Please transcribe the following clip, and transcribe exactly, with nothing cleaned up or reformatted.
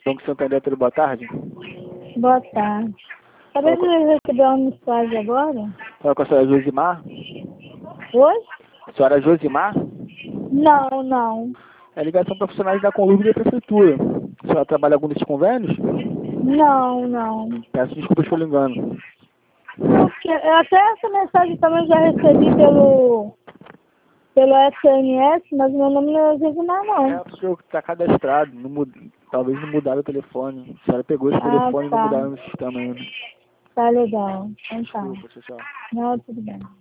Banco Santander, tudo boa tarde? Boa tarde. Acabei de receber uma mensagem agora. Fala com a senhora Josimar? Oi? Senhora Josimar? Não, não. É ligação para funcionários da Conlúvio da Prefeitura. A senhora trabalha algum desses convênios? Não, não. Peço desculpas pelo engano. Não, porque eu até essa mensagem também já recebi pelo, pelo S M S, mas meu nome não é Josimar, não. É porque está cadastrado, não mud... talvez não mudaram o telefone. A senhora pegou esse Ah, telefone e não tá. mudaram no sistema ainda. Tá legal. Então tá. Desculpa, tchau, tchau. Não, tudo bem.